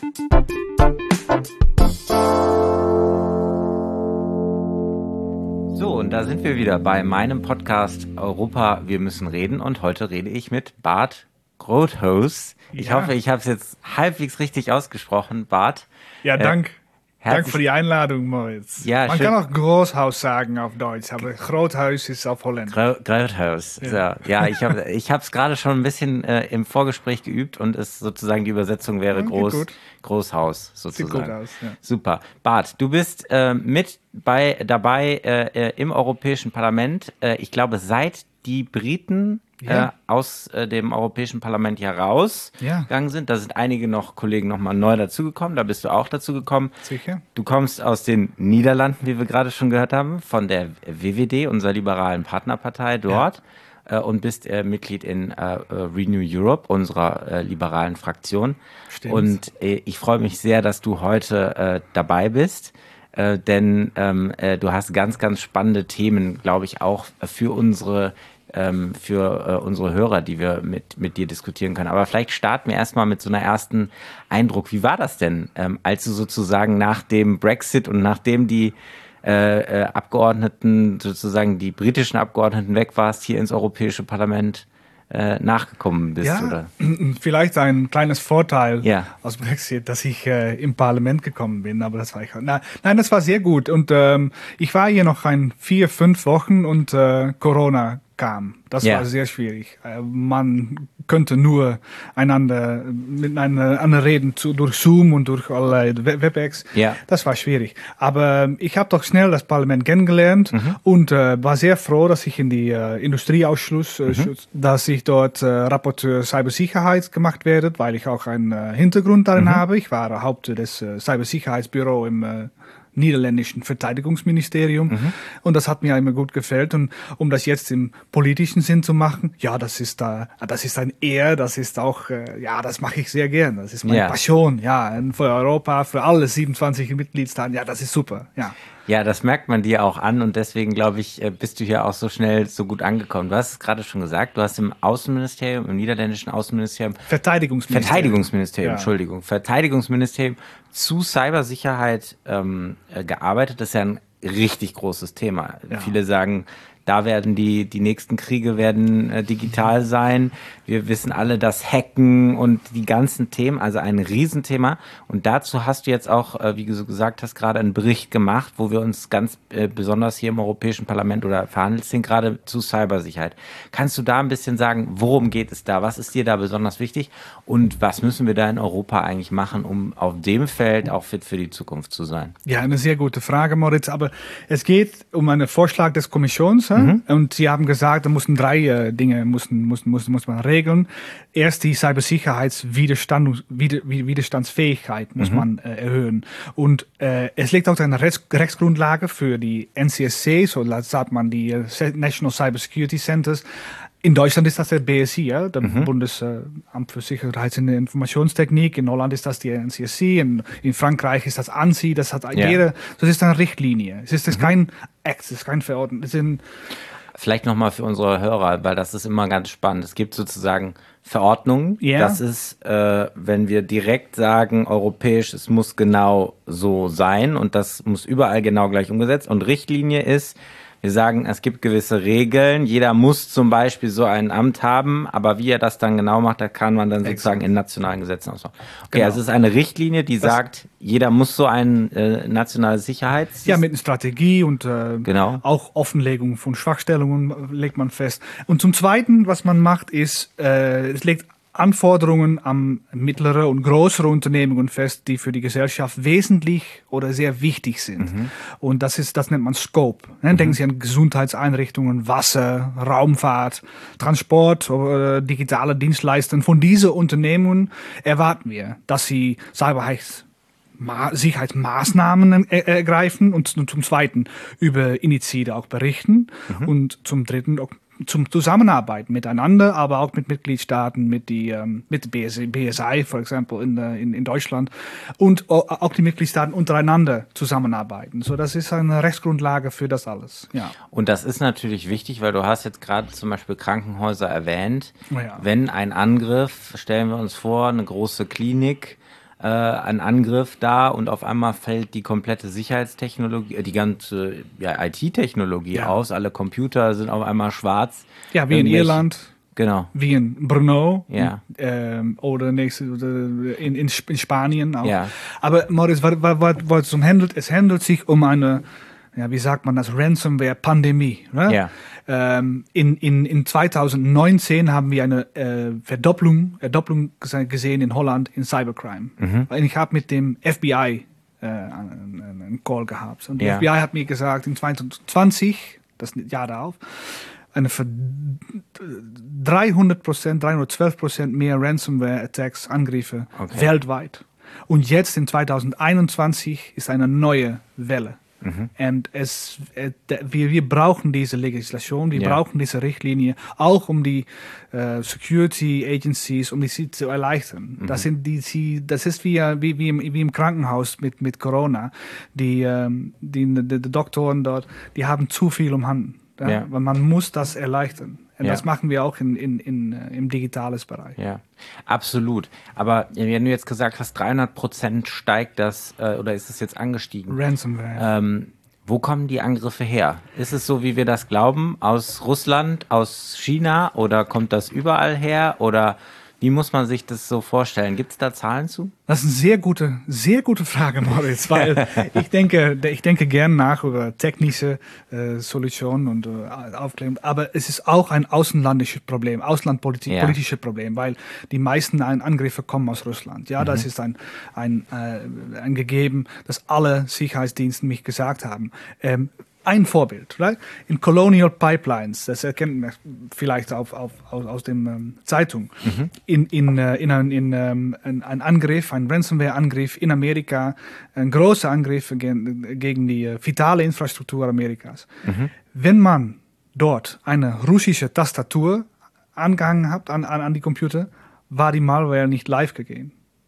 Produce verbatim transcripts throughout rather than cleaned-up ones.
So, und da sind wir wieder bei meinem Podcast Europa, wir müssen reden. Und heute rede ich mit Bart Groothuis. Ich Ja. hoffe, ich habe es jetzt halbwegs richtig ausgesprochen, Bart. Ja, dank. Äh, Dank für die Einladung, Moritz. Ja, Man schön. kann auch Großhaus sagen auf Deutsch, aber Groothuis ist auf Holländisch. Gro- Groothuis. Ja, so, ja ich habe ich es gerade schon ein bisschen äh, im Vorgespräch geübt und es sozusagen die Übersetzung wäre Ja, geht Groß, gut. Großhaus Sieht sozusagen. gut aus, ja. Super. Bart, du bist äh, mit bei, dabei äh, äh, im Europäischen Parlament. Äh, ich glaube, seit die Briten Ja. äh, aus äh, dem Europäischen Parlament hier rausgegangen Ja. sind. Da sind einige noch Kollegen nochmal neu dazugekommen. Da bist du auch dazugekommen. Sicher? Du kommst aus den Niederlanden, wie wir gerade schon gehört haben, von der W W D, unserer liberalen Partnerpartei dort. Äh, und bist äh, Mitglied in äh, äh, Renew Europe, unserer äh, liberalen Fraktion. Stimmt. Und äh, ich freue mich sehr, dass du heute äh, dabei bist. Äh, denn ähm, äh, du hast ganz, ganz spannende Themen, glaube ich, auch für unsere ähm, für äh, unsere Hörer, die wir mit, mit dir diskutieren können. Aber vielleicht starten wir erstmal mit so einer ersten Eindruck. Wie war das denn, ähm, als du sozusagen nach dem Brexit und nachdem die äh, äh, Abgeordneten, sozusagen die britischen Abgeordneten weg warst, hier ins Europäische Parlament äh, nachgekommen bist? Ja, Oder? vielleicht ein kleines Vorteil Ja. aus Brexit, dass ich äh, im Parlament gekommen bin, aber das war ich. Na, nein, das war sehr gut und ähm, ich war hier noch ein vier, fünf Wochen und äh, Corona kam. Das Ja. war sehr schwierig. Äh, man könnte nur einander miteinander reden zu, durch Zoom und durch alle We- Webex. Ja. Das war schwierig. Aber ich habe doch schnell das Parlament kennengelernt Mhm. und äh, war sehr froh, dass ich in die äh, Industrieausschuss, äh, Mhm. dass ich dort äh, Rapporteur Cybersicherheit gemacht werde, weil ich auch einen äh, Hintergrund darin Mhm. habe. Ich war Haupt des äh, Cybersicherheitsbüro im äh, niederländischen Verteidigungsministerium Mhm. und das hat mir immer gut gefällt und um das jetzt im politischen Sinn zu machen, ja, das ist da, das ist ein Ehr, das ist auch, äh, ja, das mache ich sehr gern, das ist meine Ja. Passion, ja, und für Europa, für alle siebenundzwanzig Mitgliedstaaten, ja, das ist super, ja. Ja, das merkt man dir auch an und deswegen, glaube ich, äh, bist du hier auch so schnell so gut angekommen. Du hast es gerade schon gesagt, du hast im Außenministerium, im niederländischen Außenministerium, Verteidigungsministerium. Verteidigungsministerium, Ja. Entschuldigung, Verteidigungsministerium zu Cybersicherheit ähm, äh, gearbeitet. Das ist ja ein richtig großes Thema. Ja. Viele sagen, da werden die, die nächsten Kriege werden äh, digital sein. Wir wissen alle, das Hacken und die ganzen Themen, also ein Riesenthema. Und dazu hast du jetzt auch, äh, wie du gesagt hast, gerade einen Bericht gemacht, wo wir uns ganz äh, besonders hier im Europäischen Parlament oder verhandelt sind, gerade zu Cybersicherheit. Kannst du da ein bisschen sagen, worum geht es da? Was ist dir da besonders wichtig? Und was müssen wir da in Europa eigentlich machen, um auf dem Feld auch fit für die Zukunft zu sein? Ja, eine sehr gute Frage, Moritz. Aber es geht um einen Vorschlag des Kommissions. hä? Mhm. Und Sie haben gesagt, da mussten drei äh, Dinge mussten, mussten, mussten, muss man regeln. Erst die Cybersicherheitswiderstand, Wider, Widerstandsfähigkeit muss Mhm. man äh, erhöhen. Und äh, es liegt auch eine Rechts, Rechtsgrundlage für die N C S C, so sagt man die äh, National Cyber Security Centers. In Deutschland ist das der B S I, ja, der Mhm. Bundesamt für Sicherheits- und Informationstechnik. In Holland ist das die N C S C. In, in Frankreich ist das ANSI. Das hat Ja. jede, das ist eine Richtlinie. Es ist, das ist kein Act, es ist kein Verordnung. Es sind, Vielleicht nochmal für unsere Hörer, weil das ist immer ganz spannend. Es gibt sozusagen Verordnungen. Ja. Das ist, äh, wenn wir direkt sagen, europäisch, es muss genau so sein und das muss überall genau gleich umgesetzt. Und Richtlinie ist, wir sagen, es gibt gewisse Regeln. Jeder muss zum Beispiel so ein Amt haben, aber wie er das dann genau macht, da kann man dann sozusagen in nationalen Gesetzen ausmachen. Okay, Genau. also es ist eine Richtlinie, die Das- sagt, jeder muss so ein äh, nationales Sicherheits... ja, mit einer Strategie und äh, Genau. auch Offenlegung von Schwachstellungen legt man fest. Und zum Zweiten, was man macht, ist, äh, es legt Anforderungen an mittlere und größere Unternehmungen fest, die für die Gesellschaft wesentlich oder sehr wichtig sind. Mhm. Und das ist, das nennt man Scope. Ne? Denken Sie an Gesundheitseinrichtungen, Wasser, Raumfahrt, Transport oder digitale Dienstleistungen. Von diesen Unternehmungen erwarten wir, dass sie Cyberheits Ma- Sicherheitsmaßnahmen er- ergreifen und zum zum Zweiten über Initiative auch berichten und zum Dritten auch zum Zusammenarbeiten miteinander, aber auch mit Mitgliedstaaten, mit die ähm, mit B S I, B S I, for example in, äh, in in Deutschland und au- auch die Mitgliedstaaten untereinander zusammenarbeiten. So, das ist eine Rechtsgrundlage für das alles. Ja. Und das ist natürlich wichtig, weil du hast jetzt gerade zum Beispiel Krankenhäuser erwähnt. Oh ja. Wenn ein Angriff, stellen wir uns vor, eine große Klinik, äh, ein Angriff da und auf einmal fällt die komplette Sicherheitstechnologie, die ganze ja, I T-Technologie Ja. aus. Alle Computer sind auf einmal schwarz. Ja, wie in Irgendwelche- Irland. Genau. Wie in Brno Ja. ähm, oder nächste, oder in, in, Sp- in Spanien auch. Ja. Aber Moritz, was, was, was, was es handelt, es handelt sich um eine, ja, wie sagt man das, Ransomware-Pandemie. Ne? Ja. Ähm, in, in, in zwanzig neunzehn haben wir eine äh, Verdopplung, Verdopplung gese- gesehen in Holland in Cybercrime. Mhm. Und ich habe mit dem F B I äh, einen, einen Call gehabt. Und der Ja. F B I hat mir gesagt, in zwanzig zwanzig, das Jahr darauf, eine Ver- dreihundert Prozent, dreihundertzwölf Prozent mehr Ransomware-Attacks, Angriffe Okay. weltweit. Und jetzt in zwanzig einundzwanzig ist eine neue Welle. Mhm. Und es, äh, d- wir, wir brauchen diese Legislation, wir Ja. brauchen diese Richtlinie, auch um die äh, Security Agencies, um die sie zu erleichtern. Mhm. Das, sind die, sie, das ist wie, äh, wie, wie, im, wie im Krankenhaus mit, mit Corona. Die, ähm, die, die, die Doktoren dort, die haben zu viel um Hand. Ja? Ja. Weil man muss das erleichtern. Und Ja. das machen wir auch in, in, in, äh, im digitales Bereich. Ja, absolut. Aber wenn du jetzt gesagt hast, dreihundert Prozent steigt das, äh, oder ist es jetzt angestiegen? Ransomware. Ähm, wo kommen die Angriffe her? Ist es so, wie wir das glauben, aus Russland, aus China oder kommt das überall her? Oder wie muss man sich das so vorstellen? Gibt es da Zahlen zu? Das ist eine sehr gute, sehr gute Frage, Moritz, weil ich denke, ich denke gern nach über technische äh, Solutionen und äh, Aufklärung, aber es ist auch ein außenlandisches Problem, auslandpolitisches Ja. politisches Problem, weil die meisten An- Angriffe kommen aus Russland. Ja, das ist ein, ein, äh, ein Gegeben, das alle Sicherheitsdienste mich gesagt haben. Ähm, Ein Vorbild, right? In Colonial Pipelines, das erkennt man vielleicht auf, auf, aus, aus dem ähm, Zeitung, in, in, äh, in, ein, in ähm, ein, ein Angriff, ein Ransomware-Angriff in Amerika, ein großer Angriff gegen, gegen die äh, vitale Infrastruktur Amerikas. Wenn man dort eine russische Tastatur angehangen hat an, an, an die Computer, war die Malware nicht live gegangen.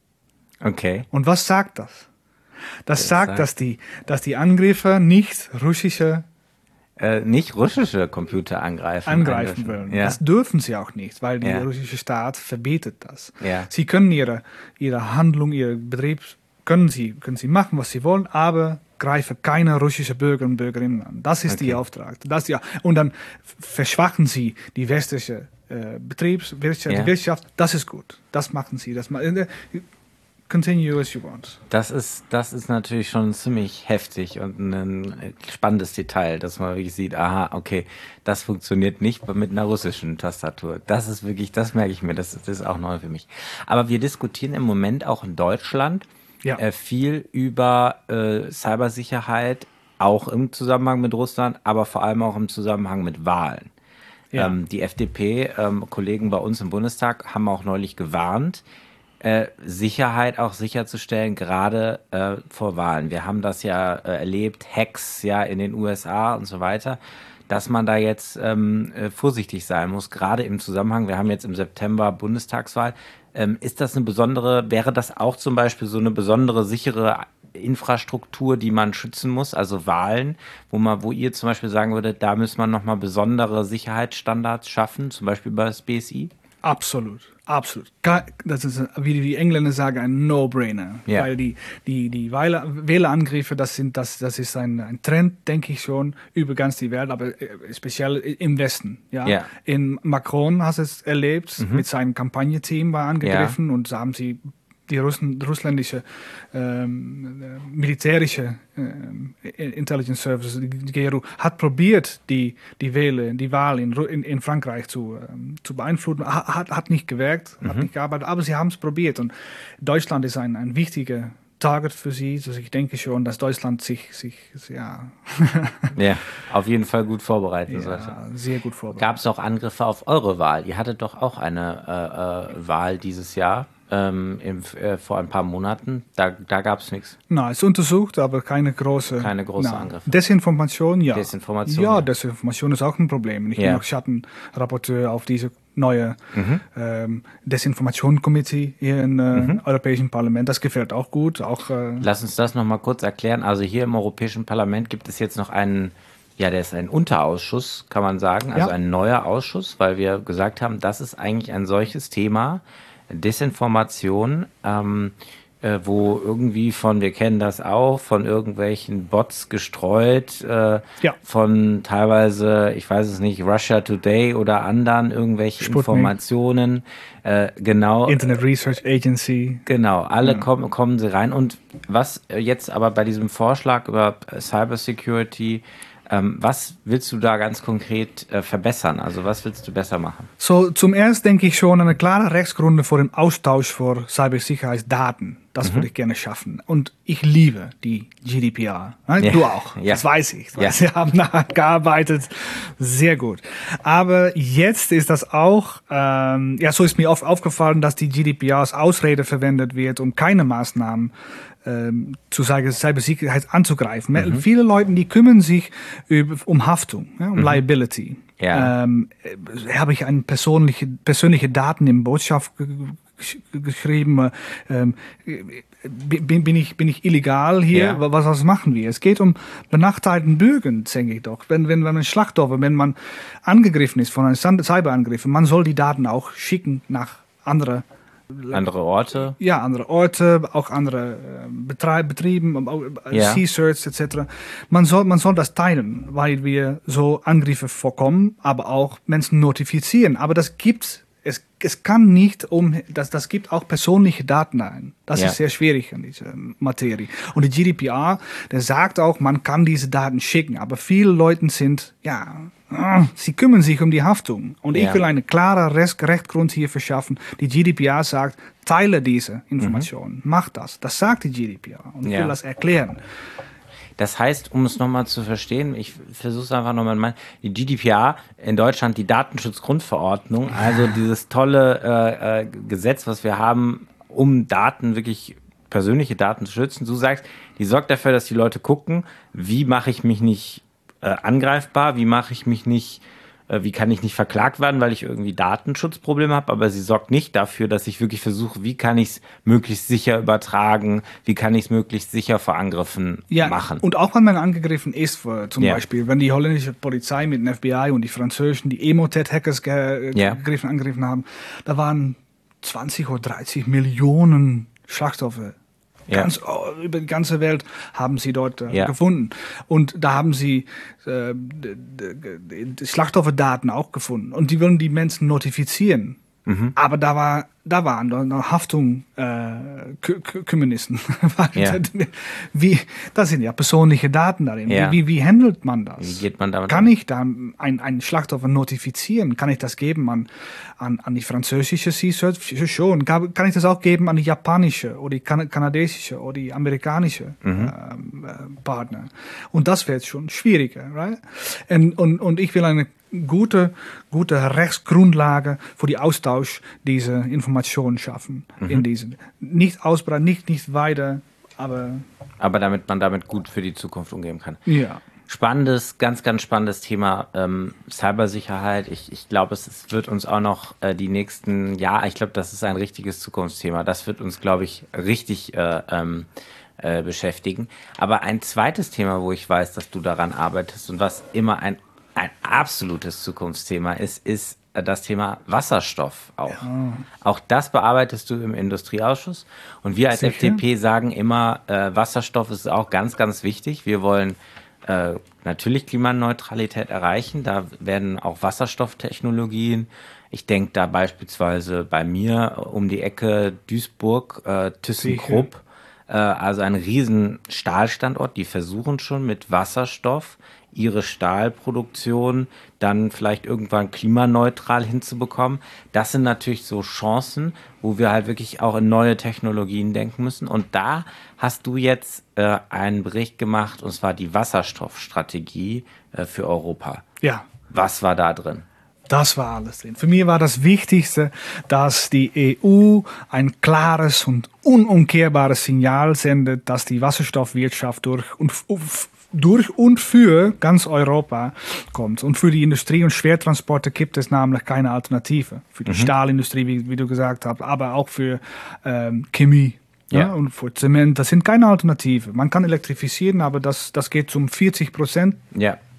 Okay. Und was sagt das? Das Das sagt, sagt- dass die, dass die Angriffer nicht russische Äh, nicht russische Computer angreifen. angreifen angreifen. wollen. Ja. Das dürfen sie auch nicht, weil der Ja. russische Staat verbietet das. Ja. Sie können ihre, ihre Handlung, ihr Betrieb, können sie, können sie machen, was sie wollen, aber greifen keine russische Bürger und Bürgerinnen an. Das ist Okay. die Auftrag. Das, ja. Und dann f- verschwachen sie die westliche äh, Betriebswirtschaft, Ja. die Wirtschaft. Das ist gut. Das machen sie. Das ma äh, continue as you want. Das ist, das ist natürlich schon ziemlich heftig und ein spannendes Detail, dass man wirklich sieht, aha, okay, das funktioniert nicht mit einer russischen Tastatur. Das ist wirklich, das merke ich mir, das, das ist auch neu für mich. Aber wir diskutieren im Moment auch in Deutschland Ja. äh, viel über äh, Cybersicherheit, auch im Zusammenhang mit Russland, aber vor allem auch im Zusammenhang mit Wahlen. Ja. Ähm, die F D P-Kollegen bei uns im Bundestag haben auch neulich gewarnt, äh, Sicherheit auch sicherzustellen, gerade äh, vor Wahlen. Wir haben das ja äh, erlebt, Hacks ja in den U S A und so weiter, dass man da jetzt ähm, äh, vorsichtig sein muss, gerade im Zusammenhang, wir haben jetzt im September Bundestagswahl. Ähm, ist das eine besondere, wäre das auch zum Beispiel so eine besondere sichere Infrastruktur, die man schützen muss, also Wahlen, wo man, wo ihr zum Beispiel sagen würdet, da muss man nochmal besondere Sicherheitsstandards schaffen, zum Beispiel über das B S I? Absolut, absolut. Ga- Das ist, wie die Engländer sagen, ein No-Brainer. Ja. Weil die, die, die Wähler- Wählerangriffe, das, sind, das, das ist ein, ein Trend, denke ich schon, über ganz die Welt, aber äh, speziell im Westen. Ja? Ja. In Macron hast du es erlebt, mit seinem Kampagnenteam war angegriffen und da haben sie die Russen, russländische ähm, äh, militärische ähm, Intelligence Service, die G R U, hat probiert, die, die Wähle, die Wahl in, Ru- in, in Frankreich zu, ähm, zu beeinflussen. Ha- Hat, hat nicht gewirkt, hat nicht gearbeitet, aber sie haben es probiert. Und Deutschland ist ein, ein wichtiger Target für sie. Also ich denke schon, dass Deutschland sich, sich ja, Ja, auf jeden Fall gut vorbereiten sollte. ja sehr gut vorbereitet. Gab es auch Angriffe auf eure Wahl? Ihr hattet doch auch eine äh, äh, Wahl dieses Jahr, ähm, im, äh, vor ein paar Monaten. Da, da gab es nichts. Na, es ist untersucht, aber keine große, Keine große na, Angriffe. Desinformation, ja. Desinformation, Ja, ja. Desinformation ist auch ein Problem. Ich Ja. bin auch Schattenrapporteur auf diese neue Mhm. ähm, Desinformation-Committee hier im äh, Europäischen Parlament. Das gefällt auch gut. Auch, äh, Lass uns das nochmal kurz erklären. Also hier im Europäischen Parlament gibt es jetzt noch einen, ja, der ist ein Unterausschuss, kann man sagen, also Ja. ein neuer Ausschuss, weil wir gesagt haben, das ist eigentlich ein solches Thema, Desinformation, ähm, äh, wo irgendwie von, wir kennen das auch, von irgendwelchen Bots gestreut, äh, Ja. von teilweise, ich weiß es nicht, Russia Today oder anderen irgendwelche Sputnik. Informationen, äh, genau. Internet Research Agency. Genau, alle Ja. kommen, kommen sie rein. Und was äh, jetzt aber bei diesem Vorschlag über äh, Cybersecurity, ähm, was willst du da ganz konkret äh, verbessern? Also was willst du besser machen? So, zum erst denke ich schon an eine klare Rechtsgründe für den Austausch von Cybersicherheitsdaten. Das würde ich gerne schaffen. Und ich liebe die G D P R. Ne? Ja. Du auch. Ja. Das weiß ich. Ja. Sie haben daran gearbeitet. Sehr gut. Aber jetzt ist das auch, ähm, ja, so ist mir oft aufgefallen, dass die G D P R als Ausrede verwendet wird, um keine Maßnahmen ähm, zu sagen, Cybersicherheit anzugreifen. Mhm. Viele Leute, die kümmern sich über, um Haftung, ja, um Mhm. Liability. Ja. Ähm, äh, habe ich eine persönliche, persönliche Daten in Botschaft ge ge geschrieben, ähm, bin, bin, ich, bin ich illegal hier? Ja. Was, was machen wir? Es geht um benachteiligten Bürger, denke ich doch. Wenn, wenn, wenn man Schlachtopfer, wenn man angegriffen ist von einem Cyberangriff, man soll die Daten auch schicken nach andere Andere Orte? Ja, andere Orte, auch andere äh, Betreib, Betrieben, äh, Ja. C-Certs et cetera. Man soll, man soll das teilen, weil wir so Angriffe vorkommen, aber auch Menschen notifizieren. Aber das gibt's. Es, es kann nicht um, das, das gibt auch persönliche Daten ein. Das Ja. ist sehr schwierig in dieser Materie. Und die G D P R, der sagt auch, man kann diese Daten schicken. Aber viele Leute sind, ja, sie kümmern sich um die Haftung. Und Ja. ich will einen klaren Recht, Rechtgrund hier verschaffen. Die G D P R sagt, teile diese Informationen. Mach das. Das sagt die G D P R. Und ich Ja. will das erklären. Das heißt, um es nochmal zu verstehen, ich versuche es einfach nochmal in mein, die G D P R in Deutschland, die Datenschutzgrundverordnung, also dieses tolle äh, äh, Gesetz, was wir haben, um Daten wirklich, persönliche Daten zu schützen. Du sagst, die sorgt dafür, dass die Leute gucken, wie mache ich mich nicht äh, angreifbar, wie mache ich mich nicht, äh, wie kann ich nicht verklagt werden, weil ich irgendwie Datenschutzprobleme habe, aber sie sorgt nicht dafür, dass ich wirklich versuche, wie kann ich es möglichst sicher übertragen, wie kann ich es möglichst sicher vor Angriffen Ja, machen. und auch wenn man angegriffen ist, für, zum Ja. Beispiel, wenn die holländische Polizei mit dem F B I und die französischen, die Emotet-Hackers ge Ja. gegriffen, angegriffen haben, da waren zwanzig oder dreißig Millionen Schlachtoffer. Ja. Ganz, oh, über die ganze Welt haben sie dort äh, Ja. gefunden. Und da haben sie äh, d- d- d- Schlachtofferdaten auch gefunden. Und die wollen die Menschen notifizieren. Mhm. Aber da war, da waren da noch Haftung äh, Kü Kü Kümmernissen. Ja. Wie, das sind ja persönliche Daten darin. Ja. Wie, wie, wie handelt man das? Wie geht man damit Kann um? ich da ein, ein Schlachtoffer notifizieren? Kann ich das geben an, an, an die französische C-Cert? Schon. Kann, kann ich das auch geben an die japanische oder die kan kanadesische oder die amerikanische Mhm. ähm, äh, Partner? Und das wird schon schwieriger. Right? Und, und, und ich will eine gute, gute Rechtsgrundlage für die Austausch dieser Informationen schaffen. Mhm. In diesen. Nicht ausbreiten, nicht, nicht weiter, aber Aber damit man damit gut für die Zukunft umgehen kann. ja. Spannendes, ganz, ganz spannendes Thema, ähm, Cybersicherheit. Ich, ich glaube, es, es wird uns auch noch äh, die nächsten Jahre, ich glaube, das ist ein richtiges Zukunftsthema. Das wird uns, glaube ich, richtig äh, ähm, äh, beschäftigen. Aber ein zweites Thema, wo ich weiß, dass du daran arbeitest und was immer ein, ein absolutes Zukunftsthema ist, ist äh, das Thema Wasserstoff auch. Auch das bearbeitest du im Industrieausschuss. Und wir als Sicher. F D P sagen immer, äh, Wasserstoff ist auch ganz, ganz wichtig. Wir wollen äh, natürlich Klimaneutralität erreichen. Da werden auch Wasserstofftechnologien. Ich denke da beispielsweise bei mir um die Ecke Duisburg, äh, ThyssenKrupp, äh, also ein riesen Stahlstandort. Die versuchen schon mit Wasserstoff ihre Stahlproduktion dann vielleicht irgendwann klimaneutral hinzubekommen. Das sind natürlich so Chancen, wo wir halt wirklich auch in neue Technologien denken müssen. Und da hast du jetzt äh, einen Bericht gemacht, und zwar die Wasserstoffstrategie äh, für Europa. Ja. Was war da drin? Das war alles drin. Für mich war das Wichtigste, dass die E U ein klares und unumkehrbares Signal sendet, dass die Wasserstoffwirtschaft durch und, durch und für ganz Europa kommt. Und für die Industrie und Schwertransporte gibt es nämlich keine Alternative. Für die Mhm. Stahlindustrie, wie, wie du gesagt hast, aber auch für ähm, Chemie. Ja. Ja. Und für Zement, das sind keine Alternative. Man kann elektrifizieren, aber das, das geht zum vierzig Prozent. Ja.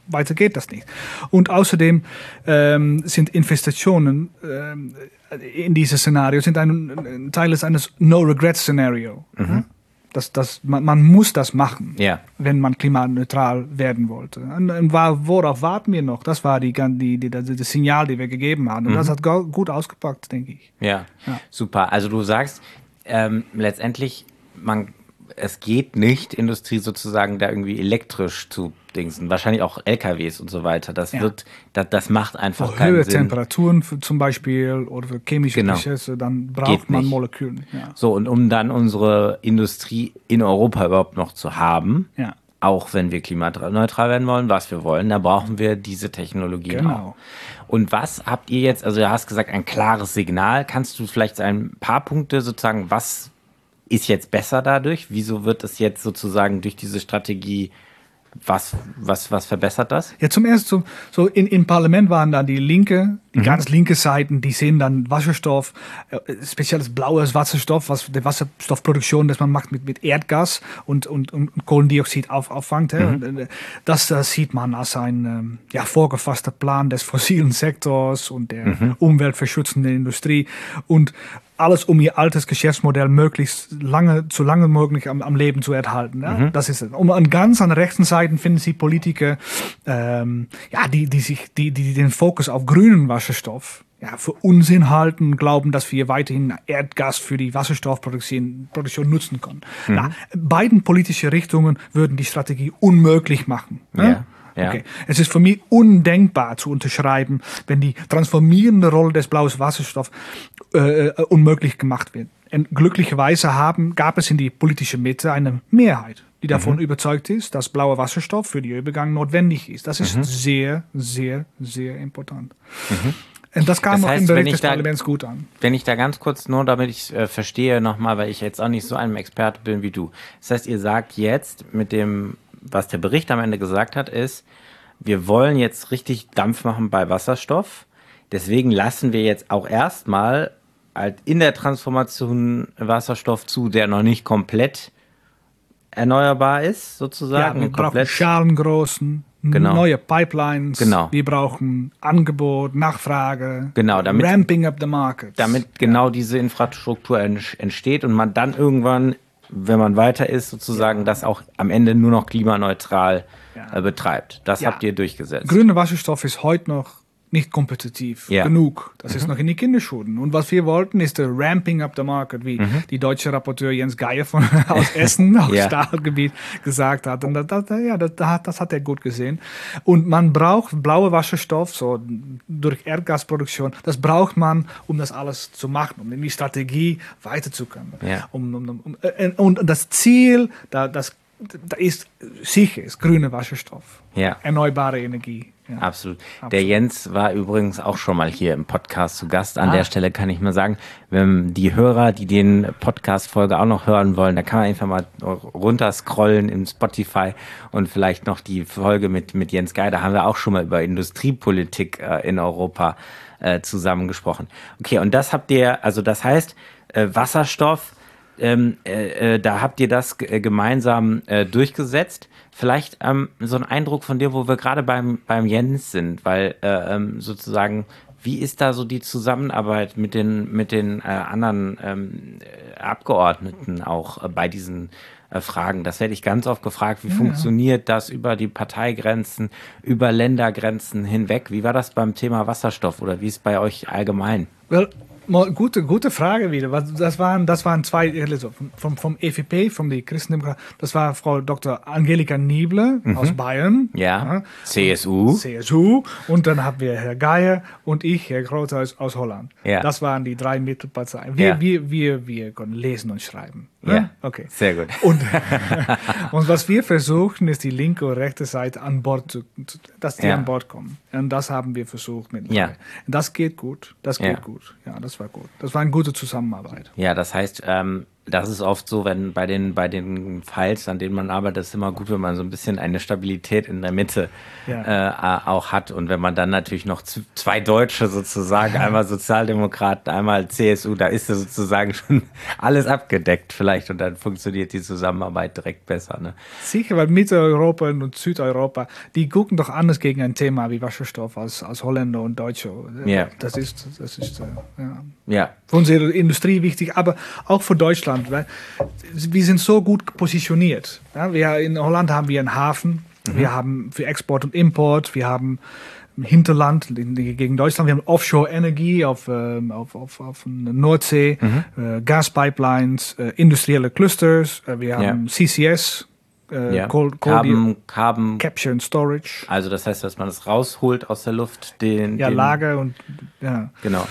weiter geht das nicht. Und außerdem ähm, sind Investitionen ähm, in dieses Szenario sind ein, ein Teil eines No-Regret-Szenario. Mhm. Das, das, man, man muss das machen, ja. wenn man klimaneutral werden wollte. Und, und war, worauf warten wir noch? Das war die, die, die, die, das Signal, die wir gegeben haben. Und mhm. das hat gut ausgepackt, denke ich. Ja, ja. Super. Also du sagst ähm, letztendlich, man, es geht nicht, Industrie sozusagen da irgendwie elektrisch zu dingsen. Wahrscheinlich auch L K Ws und so weiter. Das ja. wird, das, das macht einfach auch keinen höhere Sinn. Temperaturen für, zum Beispiel oder für chemische genau. Prozesse, dann braucht geht man nicht. Moleküle. Ja. So, und um dann unsere Industrie in Europa überhaupt noch zu haben, ja. auch wenn wir klimaneutral werden wollen, was wir wollen, da brauchen wir diese Technologien genau. auch. Und was habt ihr jetzt, also du hast gesagt, ein klares Signal. Kannst du vielleicht ein paar Punkte sozusagen, was ist jetzt besser dadurch? Wieso wird es jetzt sozusagen durch diese Strategie, was, was, was verbessert das? Ja, zum ersten, so, so in, im Parlament waren dann die Linke, die mhm. ganz linke Seiten, die sehen dann Wasserstoff, äh, spezielles blaues Wasserstoff, was die Wasserstoffproduktion, das man macht mit, mit Erdgas und, und, und Kohlendioxid auf, auffangt. Mhm. Und, äh, das, das sieht man als ein ähm, ja, vorgefasster Plan des fossilen Sektors und der mhm. umweltverschützenden Industrie und alles, um ihr altes Geschäftsmodell möglichst lange, so lange möglich am, am Leben zu erhalten. Ja? Mhm. Das ist es. Und an ganz an der rechten Seite finden Sie Politiker, ähm, ja, die, die sich, die, die den Fokus auf grünen Wasserstoff ja, für Unsinn halten und glauben, dass wir weiterhin Erdgas für die Wasserstoffproduktion Produktion nutzen können. Mhm. Ja, beiden politische Richtungen würden die Strategie unmöglich machen. Ja? Ja. Ja. Okay. Es ist für mich undenkbar zu unterschreiben, wenn die transformierende Rolle des blauen Wasserstoffs äh, unmöglich gemacht wird. Und glücklicherweise haben, gab es in die politische Mitte eine Mehrheit, die davon mhm. überzeugt ist, dass blauer Wasserstoff für den Übergang notwendig ist. Das ist mhm. sehr, sehr, sehr important. Mhm. Und das kam das heißt, auch im Bericht des da, Parlaments gut an. Wenn ich da ganz kurz, nur damit ich äh, verstehe nochmal, weil ich jetzt auch nicht so ein Experte bin wie du. Das heißt, ihr sagt jetzt mit dem, was der Bericht am Ende gesagt hat, ist, wir wollen jetzt richtig Dampf machen bei Wasserstoff. Deswegen lassen wir jetzt auch erstmal halt in der Transformation Wasserstoff zu, der noch nicht komplett erneuerbar ist, sozusagen. Ja, wir brauchen schalengroßen, genau. neue Pipelines. Genau. Wir brauchen Angebot, Nachfrage, genau, damit, ramping up the market. Damit genau ja. diese Infrastruktur entsteht und man dann irgendwann, wenn man weiter ist, sozusagen ja. das auch am Ende nur noch klimaneutral ja. äh, betreibt. Das ja. habt ihr durchgesetzt. Grüner Wasserstoff ist heute noch nicht kompetitiv ja. genug. Das mhm. ist noch in die Kinderschuhen. Und was wir wollten, ist der Ramping up the market, wie mhm. die deutsche Rapporteur Jens Geier von, aus Essen, aus ja. Stahlgebiet, gesagt hat. Und das, das, ja, das, das hat er gut gesehen. Und man braucht blauer Wasserstoff, so durch Erdgasproduktion, das braucht man, um das alles zu machen, um in die Strategie weiterzukommen. Ja. Um, um, um, und das Ziel, da, das, da ist sicher, ist grüner Wasserstoff. Ja. Erneuerbare Energie. Ja, absolut. absolut. Der Jens war übrigens auch schon mal hier im Podcast zu Gast. An ah. der Stelle kann ich mal sagen, wenn die Hörer, die den Podcast-Folge auch noch hören wollen, da kann man einfach mal runterscrollen im Spotify und vielleicht noch die Folge mit, mit Jens Geier. Da haben wir auch schon mal über Industriepolitik äh, in Europa äh, zusammengesprochen. Okay, und das habt ihr, also das heißt, äh, Wasserstoff, ähm, äh, da habt ihr das g- gemeinsam äh, durchgesetzt. Vielleicht ähm, so ein Eindruck von dir, wo wir gerade beim, beim Jens sind, weil äh, ähm, sozusagen, wie ist da so die Zusammenarbeit mit den, mit den äh, anderen ähm, Abgeordneten auch äh, bei diesen äh, Fragen? Das werde ich ganz oft gefragt, wie ja, funktioniert ja. das über die Parteigrenzen, über Ländergrenzen hinweg? Wie war das beim Thema Wasserstoff oder wie ist es bei euch allgemein? Well, Gute, gute Frage wieder. Das waren, das waren zwei, also vom, vom E V P, von den Christendemokraten, das war Frau Doktor Angelika Niebler mhm. aus Bayern. Ja, ja. C S U. C S U. Und dann haben wir Herr Geier und ich, Herr Groothuis aus Holland. Ja. Das waren die drei Mittelparteien. Wir, ja. wir, wir, wir können lesen und schreiben. Ja, ja? Okay. Sehr gut. Und, und was wir versuchen, ist die linke und rechte Seite an Bord zu, dass die ja. an Bord kommen. Und das haben wir versucht mit. Ja. Das geht gut. Das geht ja. gut. Ja, das war gut. Das war eine gute Zusammenarbeit. Ja, das heißt, ähm, Das ist oft so, wenn bei den, bei den Files, an denen man arbeitet, ist immer gut, wenn man so ein bisschen eine Stabilität in der Mitte ja. äh, auch hat. Und wenn man dann natürlich noch zwei Deutsche sozusagen, ja. einmal Sozialdemokraten, einmal C S U, da ist ja sozusagen schon alles abgedeckt vielleicht und dann funktioniert die Zusammenarbeit direkt besser. Ne? Sicher, weil Mitteleuropa und Südeuropa, die gucken doch anders gegen ein Thema wie Wasserstoff als, als Holländer und Deutsche. Ja. Das ist, das ist äh, ja. Ja. für unsere Industrie wichtig, aber auch für Deutschland. Weil wir sind so gut positioniert. Ja, wir, in Holland haben wir einen Hafen, mhm. wir haben für Export und Import, wir haben im Hinterland in, gegen Deutschland, wir haben Offshore-Energie auf, ähm, auf, auf, auf der Nordsee, mhm. äh, Gaspipelines, äh, industrielle Clusters, äh, wir haben ja. C C S, äh, ja. Cold, Cold Carbon, Carbon, Capture and Storage. Also das heißt, dass man es rausholt aus der Luft. Den, ja, den, Lager und ja. Genau.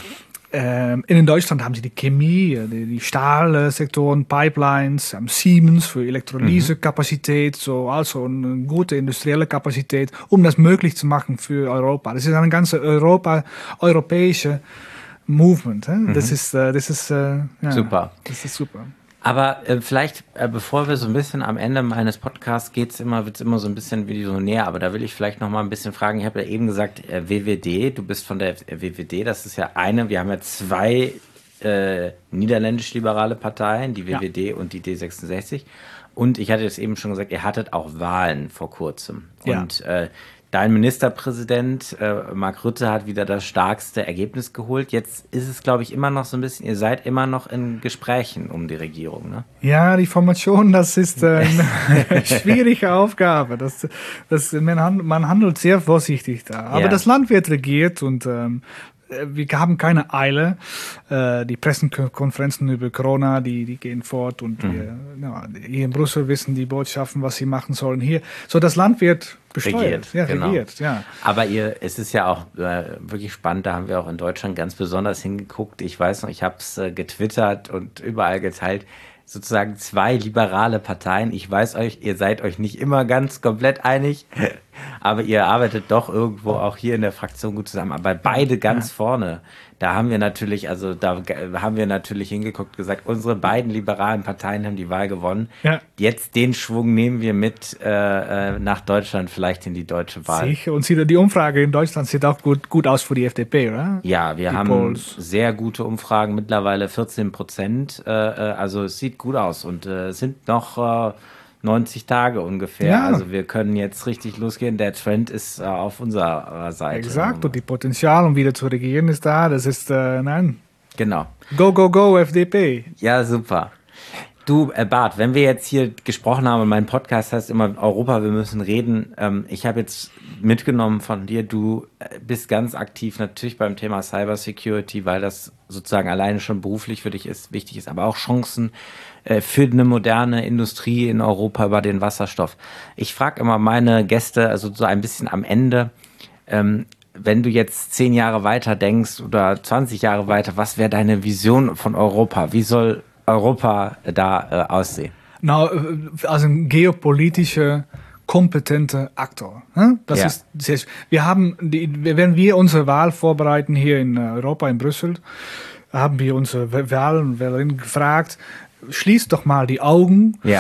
In Deutschland haben sie die Chemie, die, die Stahlsektoren, Pipelines, haben Siemens für Elektrolysekapazität, so also eine gute industrielle Kapazität, um das möglich zu machen für Europa. Das ist ein ganze Europa, europäische Movement. Mhm. Das ist, das ist ja, super. Das ist super. Aber äh, vielleicht, äh, bevor wir so ein bisschen am Ende meines Podcasts geht's immer, wird's immer so ein bisschen visionär, aber da will ich vielleicht noch mal ein bisschen fragen. Ich habe ja eben gesagt, äh, W W D, du bist von der W W D, das ist ja eine, wir haben ja zwei äh, niederländisch-liberale Parteien, die W W D ja. und die D sechsundsechzig. Und ich hatte es eben schon gesagt, ihr hattet auch Wahlen vor kurzem. Ja. Und äh, dein Ministerpräsident äh, Mark Rutte hat wieder das stärkste Ergebnis geholt. Jetzt ist es, glaube ich, immer noch so ein bisschen, ihr seid immer noch in Gesprächen um die Regierung, ne? Ja, die Formation, das ist äh, eine schwierige Aufgabe. Das, das, man, man handelt sehr vorsichtig da. Aber ja. das Land wird regiert und ähm, wir haben keine Eile. Äh, die Pressekonferenzen über Corona, die, die gehen fort und mhm. wir, ja, hier in Brüssel wissen die Botschaften, was sie machen sollen hier. So, das Land wird besteuert. Regiert, ja, genau. regiert, ja. Aber ihr, es ist ja auch äh, wirklich spannend, da haben wir auch in Deutschland ganz besonders hingeguckt. Ich weiß noch, ich habe es äh, getwittert und überall geteilt. Sozusagen zwei liberale Parteien. Ich weiß euch, ihr seid euch nicht immer ganz komplett einig, aber ihr arbeitet doch irgendwo auch hier in der Fraktion gut zusammen. Aber beide ganz ja. vorne, da haben wir natürlich, also da haben wir natürlich hingeguckt, gesagt, unsere beiden liberalen Parteien haben die Wahl gewonnen. Ja. Jetzt den Schwung nehmen wir mit äh, nach Deutschland, vielleicht in die deutsche Wahl. Sicher. Und die Umfrage in Deutschland sieht auch gut, gut aus für die F D P, oder? Ja, wir die haben Polls. Sehr gute Umfragen, mittlerweile vierzehn Prozent. Äh, also es sieht gut aus und es äh, sind noch äh, neunzig Tage ungefähr. Ja. Also wir können jetzt richtig losgehen. Der Trend ist äh, auf unserer Seite. Exakt. Und die Potenzial, um wieder zu regieren, ist da. Das ist, äh, nein. Genau. Go, go, go, F D P. Ja, super. Du, äh, Bart, wenn wir jetzt hier gesprochen haben und mein Podcast heißt immer Europa, wir müssen reden. Ähm, ich habe jetzt mitgenommen von dir, du bist ganz aktiv natürlich beim Thema Cybersecurity, weil das sozusagen alleine schon beruflich für dich ist, wichtig ist, aber auch Chancen äh, für eine moderne Industrie in Europa über den Wasserstoff. Ich frage immer meine Gäste, also so ein bisschen am Ende, ähm, wenn du jetzt zehn Jahre weiter denkst oder zwanzig Jahre weiter, was wäre deine Vision von Europa? Wie soll Europa da äh, aussehen? Nou, als ein geopolitischer, kompetenter Aktor. Das ja. ist sehr, wir haben, die, wenn wir unsere Wahl vorbereiten hier in Europa, in Brüssel, haben wir unsere Wahl und Wählerinnen gefragt, schließt doch mal die Augen. Ja.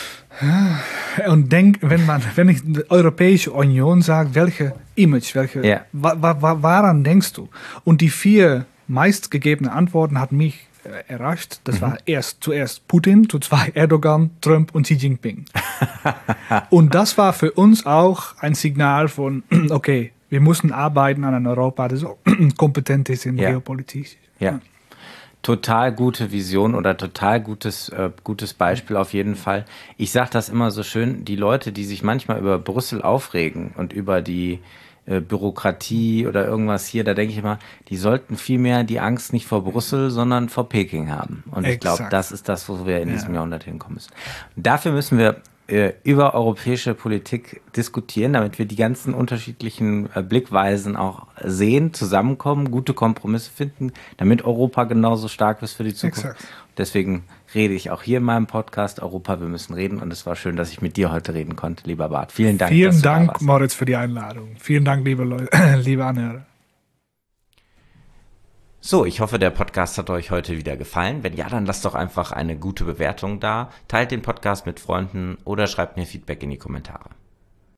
Und denk, wenn man, wenn ich die Europäische Union sagt, welche Image, welche, ja. wa, wa, waran denkst du? Und die vier meistgegebenen Antworten hat mich errascht. Das mhm. war erst zuerst Putin, zu zwei Erdogan, Trump und Xi Jinping. Und das war für uns auch ein Signal von, okay, wir müssen arbeiten an einem Europa, das kompetent ist in ja. Geopolitik. Ja. ja. Total gute Vision oder total gutes, äh, gutes Beispiel auf jeden Fall. Ich sage das immer so schön, die Leute, die sich manchmal über Brüssel aufregen und über die äh, Bürokratie oder irgendwas hier, da denke ich immer, die sollten viel mehr die Angst nicht vor Brüssel, sondern vor Peking haben. Und Exakt. Ich glaube, das ist das, wo wir in ja. diesem Jahrhundert hinkommen müssen. Und dafür müssen wir äh, über europäische Politik diskutieren, damit wir die ganzen unterschiedlichen äh, Blickweisen auch sehen, zusammenkommen, gute Kompromisse finden, damit Europa genauso stark ist für die Zukunft. Exakt. Deswegen rede ich auch hier in meinem Podcast Europa, wir müssen reden. Und es war schön, dass ich mit dir heute reden konnte, lieber Bart. Vielen Dank. Vielen Dank, Moritz, für die Einladung. Vielen Dank, liebe Leute, liebe Anhörer. So, ich hoffe, der Podcast hat euch heute wieder gefallen. Wenn ja, dann lasst doch einfach eine gute Bewertung da, teilt den Podcast mit Freunden oder schreibt mir Feedback in die Kommentare.